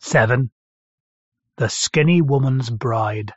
7. The Skinny Woman's Bride.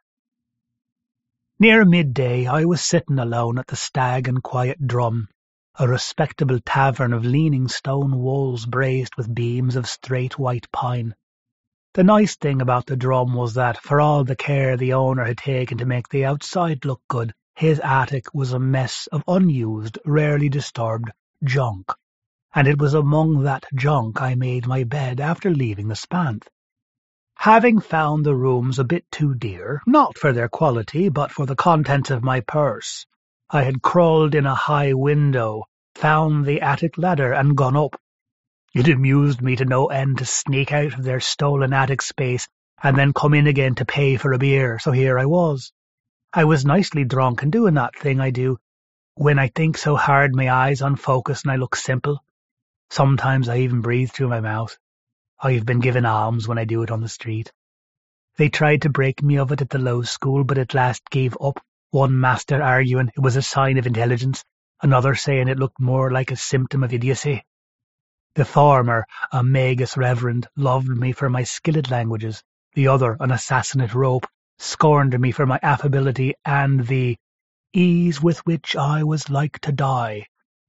Near midday I was sitting alone at the Stag and Quiet Drum, a respectable tavern of leaning stone walls braced with beams of straight white pine. The nice thing about the Drum was that, for all the care the owner had taken to make the outside look good, his attic was a mess of unused, rarely disturbed junk, and it was among that junk I made my bed after leaving the Spanthe. Having found the rooms a bit too dear, not for their quality, but for the contents of my purse, I had crawled in a high window, found the attic ladder, and gone up. It amused me to no end to sneak out of their stolen attic space and then come in again to pay for a beer, so here I was. I was nicely drunk and doing that thing I do when I think so hard my eyes unfocus and I look simple. Sometimes I even breathe through my mouth. I've been given alms when I do it on the street. They tried to break me of it at the Low School, but at last gave up, one master arguing it was a sign of intelligence, another saying it looked more like a symptom of idiocy. The former, a Magus Reverend, loved me for my skill at languages. The other, an assassin at rope, scorned me for my affability and the ease with which I was like to die.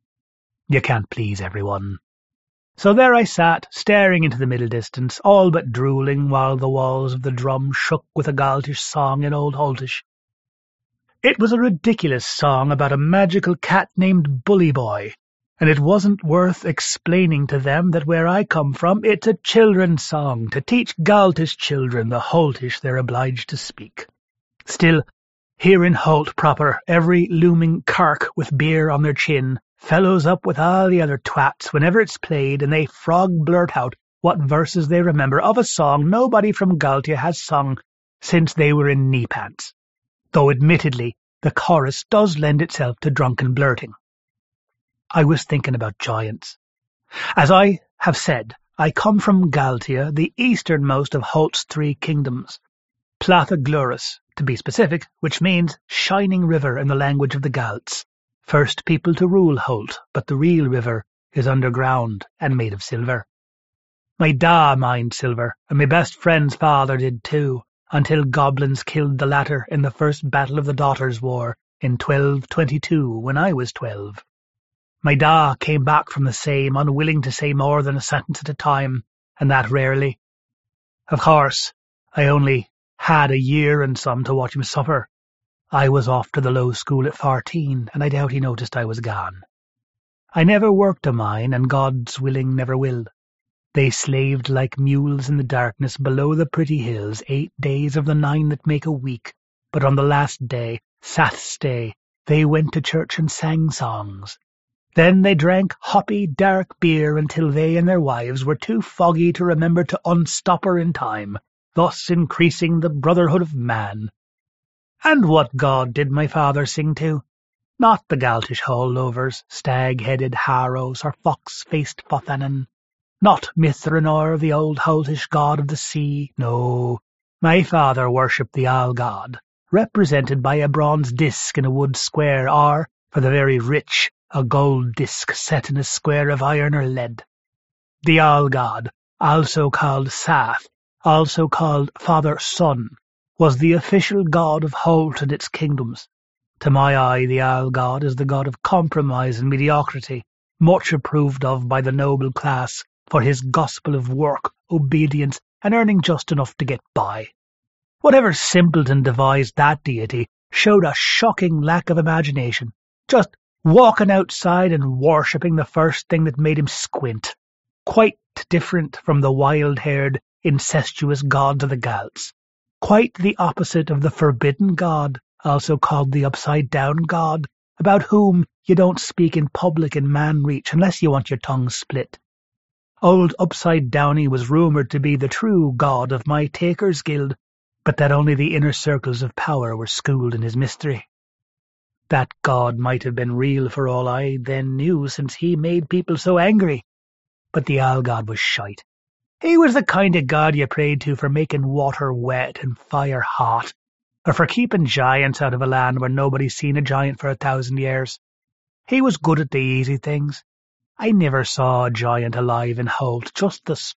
You can't please everyone. So there I sat, staring into the middle distance, all but drooling, while the walls of the Drum shook with a Galtish song in Old Hultish. It was a ridiculous song about a magical cat named Bully Boy, and it wasn't worth explaining to them that where I come from it's a children's song to teach Galtish children the Hultish they're obliged to speak. Still, here in Holt proper, every looming kirk with beer on their chin fellows up with all the other twats whenever it's played, and they frog blurt out what verses they remember of a song nobody from Galtia has sung since they were in knee pants, though admittedly the chorus does lend itself to drunken blurting. I was thinking about giants. As I have said, I come from Galtia, the easternmost of Holt's 3 kingdoms, Platha Gluris, to be specific, which means shining river in the language of the Galts. First people to rule Holt, but the real river is underground and made of silver. My da mined silver, and my best friend's father did too, until goblins killed the latter in the first Battle of the Daughters' War in 1222, when I was 12. My da came back from the same, unwilling to say more than a sentence at a time, and that rarely. Of course, I only had a year and some to watch him suffer. I was off to the Low School at 14, and I doubt he noticed I was gone. I never worked a mine, and God's willing never will. They slaved like mules in the darkness below the pretty hills 8 days of the 9 that make a week, but on the last day, Sath's Day, they went to church and sang songs. Then they drank hoppy, dark beer until they and their wives were too foggy to remember to unstop her in time, thus increasing the brotherhood of man. And what god did my father sing to? Not the Galtish hall-lovers, stag-headed harrows, or fox-faced Fothanan. Not Mithranor, the old Hultish god of the sea. No, my father worshipped the All-God, represented by a bronze disc in a wood square, or, for the very rich, a gold disc set in a square of iron or lead. The All-God, also called Sath, also called Father-Son, was the official god of Holt and its kingdoms. To my eye, the All-God is the god of compromise and mediocrity, much approved of by the noble class for his gospel of work, obedience, and earning just enough to get by. Whatever simpleton devised that deity showed a shocking lack of imagination, just walking outside and worshipping the first thing that made him squint. Quite different from the wild-haired, incestuous gods of the Galts. Quite the opposite of the forbidden god, also called the upside-down god, about whom you don't speak in public in man-reach unless you want your tongue split. Old Upside-Downy was rumoured to be the true god of my Takers Guild, but that only the inner circles of power were schooled in his mystery. That god might have been real for all I then knew, since he made people so angry. But the All-God was shite. He was the kind of god you prayed to for making water wet and fire hot, or for keeping giants out of a land where nobody's seen a giant for 1,000 years. He was good at the easy things. I never saw a giant alive in Holt, just the stuffed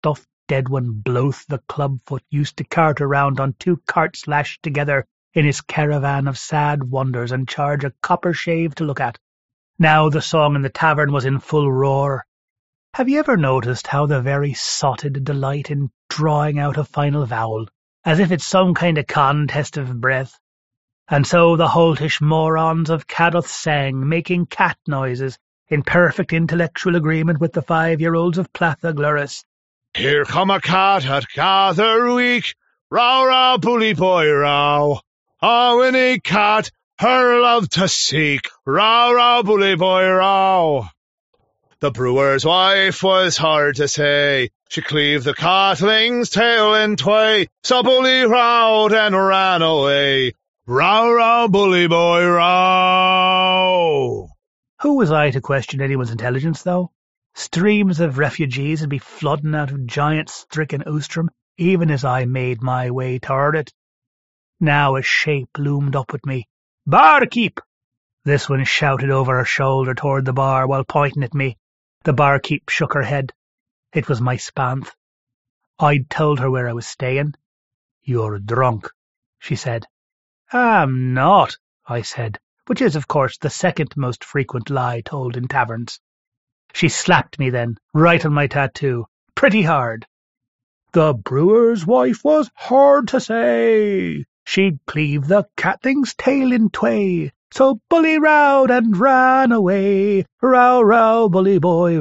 Dedwin Bloth the clubfoot used to cart around on 2 carts lashed together in his caravan of sad wonders and charge a copper shave to look at. Now the song in the tavern was in full roar. Have you ever noticed how the very sotted delight in drawing out a final vowel, as if it's some kind of contest of breath? And so the holtish morons of Cadoth sang, making cat noises, in perfect intellectual agreement with the 5-year-olds of Plathagluris. Here come a cat at gather week, row row bully boy row. A winnie cat, her love to seek, row row bully boy row. The brewer's wife was hard to say, she cleaved the catling's tail in tway, so bully rowed and ran away, row row bully boy row. Who was I to question anyone's intelligence, though? Streams of refugees would be flooding out of giant-stricken Ustrum, even as I made my way toward it. Now a shape loomed up at me. "Barkeep!" This one shouted over her shoulder toward the bar while pointing at me. The barkeep shook her head. It was my Spanth. I'd told her where I was staying. "You're drunk," she said. "I'm not," I said, which is, of course, the second most frequent lie told in taverns. She slapped me then, right on my tattoo, pretty hard. The brewer's wife was hard to say. She'd cleave the catling's tail in tway. So bully rowed and ran away. Row, row, bully boy,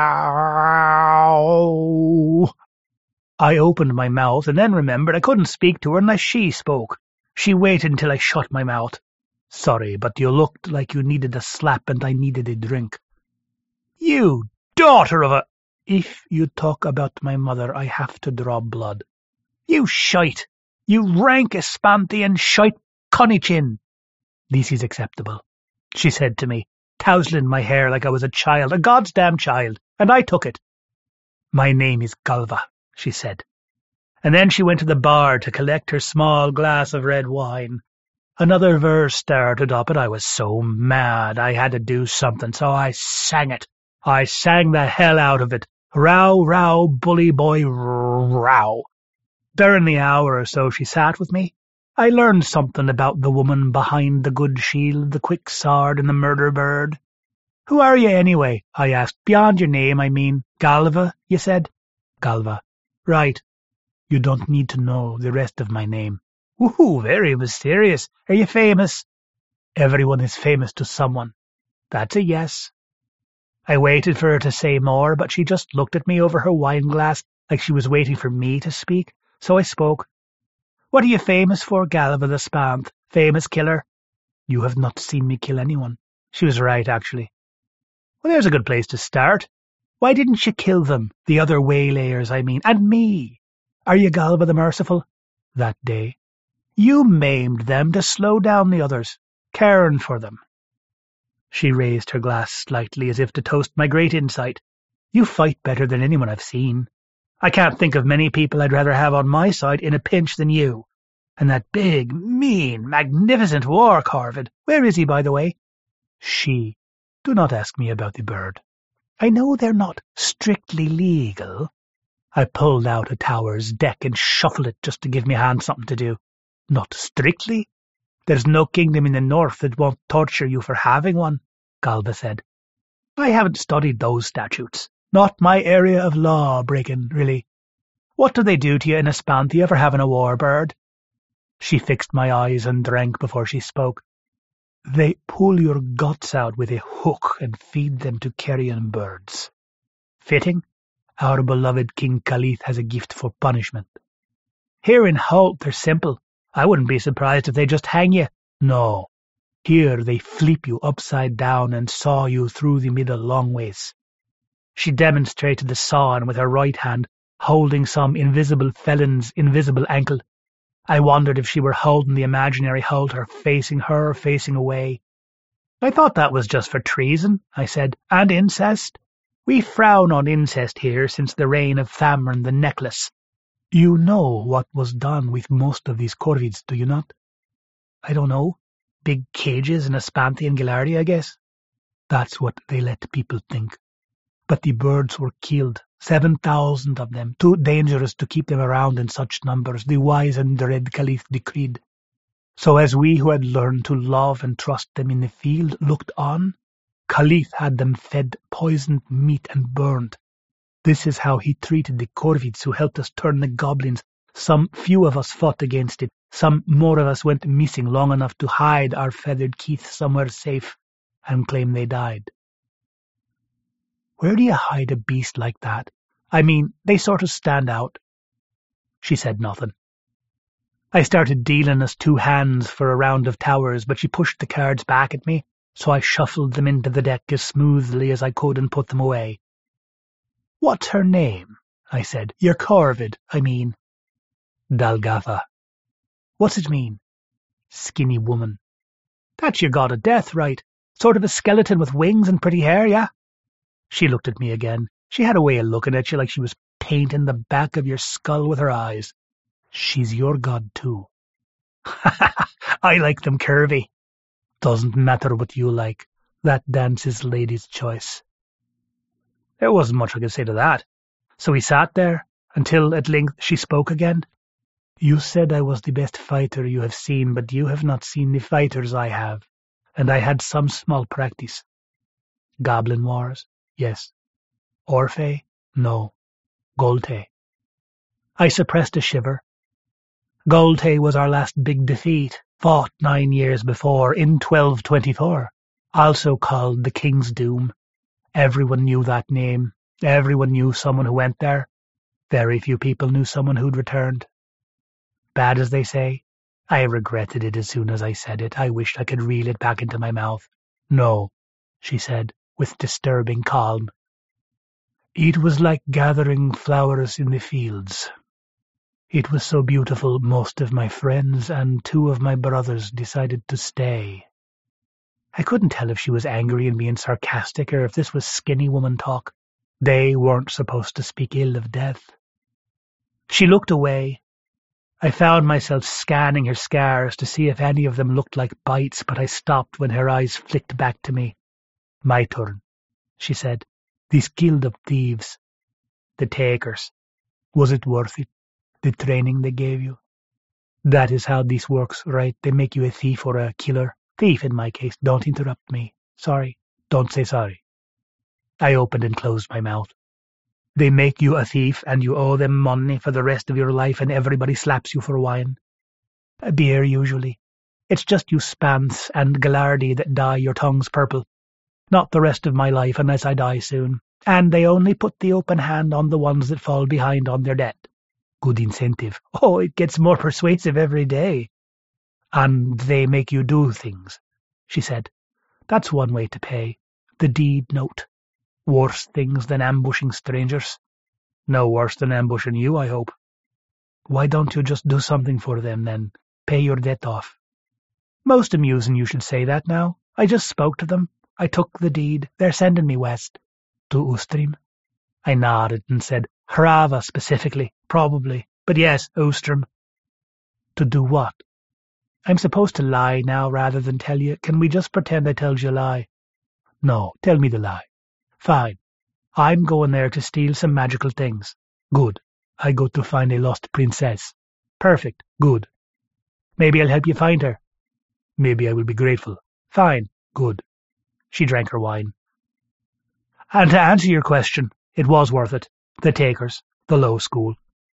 row. I opened my mouth and then remembered I couldn't speak to her unless she spoke. She waited until I shut my mouth. "Sorry, but you looked like you needed a slap and I needed a drink." "You daughter of a—" "If you talk about my mother, I have to draw blood." "You shite! You rank Espanthian shite connichin!" "This is acceptable," she said to me, tousling my hair like I was a child, a goddamn child, and I took it. "My name is Galva," she said. And then she went to the bar to collect her small glass of red wine. Another verse started up, and I was so mad I had to do something, so I sang it. I sang the hell out of it. Row, row, bully boy, row. During the hour or so she sat with me, I learned something about the woman behind the good shield, the quick sword, and the murder bird. "Who are you, anyway?" I asked. "Beyond your name, I mean." "Galva," you said. "Galva. Right. You don't need to know the rest of my name." "Ooh, very mysterious. Are you famous?" "Everyone is famous to someone." "That's a yes." I waited for her to say more, but she just looked at me over her wineglass like she was waiting for me to speak, so I spoke. "What are you famous for, Galva the Spanth? Famous killer?" "You have not seen me kill anyone." She was right, actually. "Well, there's a good place to start. Why didn't you kill them, the other waylayers, I mean, and me? Are you Galva the Merciful?" "That day." "You maimed them to slow down the others, caring for them." She raised her glass slightly as if to toast my great insight. "You fight better than anyone I've seen. I can't think of many people I'd rather have on my side in a pinch than you. And that big, mean, magnificent war corvid, where is he, by the way?" "She. Do not ask me about the bird." "I know they're not strictly legal." I pulled out a tower's deck and shuffled it just to give me hand something to do. "Not strictly? There's no kingdom in the north that won't torture you for having one," Galva said. "I haven't studied those statutes. Not my area of law breaking, really. What do they do to you in Espanthia for having a warbird?" She fixed my eyes and drank before she spoke. "They pull your guts out with a hook and feed them to carrion birds." "Fitting. Our beloved King Khalith has a gift for punishment." "Here in Holt they're simple. I wouldn't be surprised if they just hang you." "No. Here they flip you upside down and saw you through the middle long ways." She demonstrated the sawing with her right hand, holding some invisible felon's invisible ankle. I wondered if she were holding the imaginary halter facing her, facing away. "I thought that was just for treason," I said, "and incest. We frown on incest here since the reign of Thamrin the Necklace. You know what was done with most of these corvids, do you not?" "I don't know. Big cages in Espanthian Gilardia, I guess." "That's what they let people think. But the birds were killed, 7,000 of them, too dangerous to keep them around in such numbers, the wise and dread Caliph decreed. So as we who had learned to love and trust them in the field looked on, Caliph had them fed poisoned meat and burned. This is how he treated the corvids who helped us turn the goblins. Some few of us fought against it. Some more of us went missing long enough to hide our feathered Keith somewhere safe and claim they died. Where do you hide a beast like that? I mean, they sort of stand out. She said nothing. I started dealing us 2 hands for a round of towers, but she pushed the cards back at me, so I shuffled them into the deck as smoothly as I could and put them away. What's her name? I said. Your corvid, I mean. Dalgatha. What's it mean? Skinny woman. That's your god of death, right? Sort of a skeleton with wings and pretty hair, yeah? She looked at me again. She had a way of looking at you like she was painting the back of your skull with her eyes. She's your god, too. I like them curvy. Doesn't matter what you like. That dance is lady's choice. There wasn't much I could say to that. So we sat there, until at length she spoke again. You said I was the best fighter you have seen, but you have not seen the fighters I have, and I had some small practice. Goblin wars? Yes. Orphe? No. Golte. I suppressed a shiver. Golte was our last big defeat, fought 9 years before, in 1224, also called the King's Doom. Everyone knew that name. Everyone knew someone who went there. Very few people knew someone who'd returned. Bad as they say, I regretted it as soon as I said it. I wished I could reel it back into my mouth. No, she said, with disturbing calm. It was like gathering flowers in the fields. It was so beautiful most of my friends and 2 of my brothers decided to stay. I couldn't tell if she was angry and being sarcastic or if this was skinny woman talk. They weren't supposed to speak ill of death. She looked away. I found myself scanning her scars to see if any of them looked like bites, but I stopped when her eyes flicked back to me. My turn, she said. This guild of thieves. The takers. Was it worth it? The training they gave you? That is how this works, right? They make you a thief or a killer. Thief in my case. Don't interrupt me. Sorry. Don't say sorry. I opened and closed my mouth. They make you a thief and you owe them money for the rest of your life and everybody slaps you for wine. A beer, usually. It's just you Spants and Gallardi that dye your tongues purple. Not the rest of my life unless I die soon. And they only put the open hand on the ones that fall behind on their debt. Good incentive. Oh, it gets more persuasive every day. And they make you do things, she said. That's one way to pay. The deed note. Worse things than ambushing strangers. No worse than ambushing you, I hope. Why don't you just do something for them, then? Pay your debt off. Most amusing you should say that now. I just spoke to them. I took the deed. They're sending me west. To Ustrim? I nodded and said, Hrava specifically, probably. But yes, Ustrim. To do what? I'm supposed to lie now rather than tell you. Can we just pretend I told you a lie? No, tell me the lie. Fine. I'm going there to steal some magical things. Good. I go to find a lost princess. Perfect. Good. Maybe I'll help you find her. Maybe I will be grateful. Fine. Good. She drank her wine. And to answer your question, it was worth it. The takers. The low school.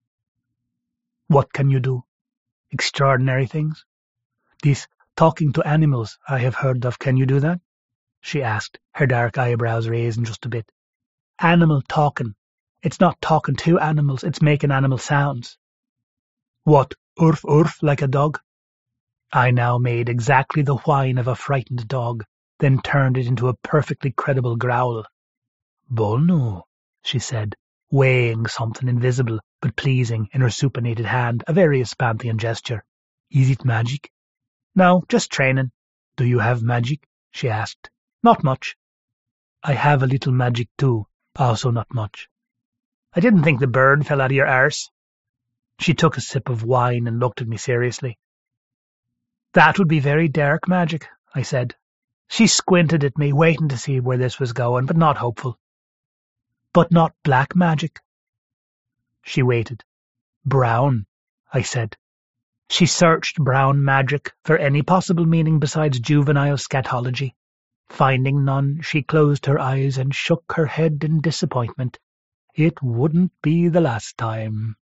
What can you do? Extraordinary things. This talking to animals I have heard of. Can you do that? She asked, her dark eyebrows raising just a bit. Animal talking. It's not talking to animals, it's making animal sounds. What, urf urf like a dog? I now made exactly the whine of a frightened dog, then turned it into a perfectly credible growl. Bonu, she said, weighing something invisible but pleasing in her supinated hand, a very Espanthian gesture. Is it magic? No, just training. Do you have magic? She asked. Not much. I have a little magic too, also not much. I didn't think the bird fell out of your arse. She took a sip of wine and looked at me seriously. That would be very dark magic, I said. She squinted at me, waiting to see where this was going, but not hopeful. But not black magic. She waited. Brown, I said. She searched brown magic for any possible meaning besides juvenile scatology. Finding none, she closed her eyes and shook her head in disappointment. It wouldn't be the last time.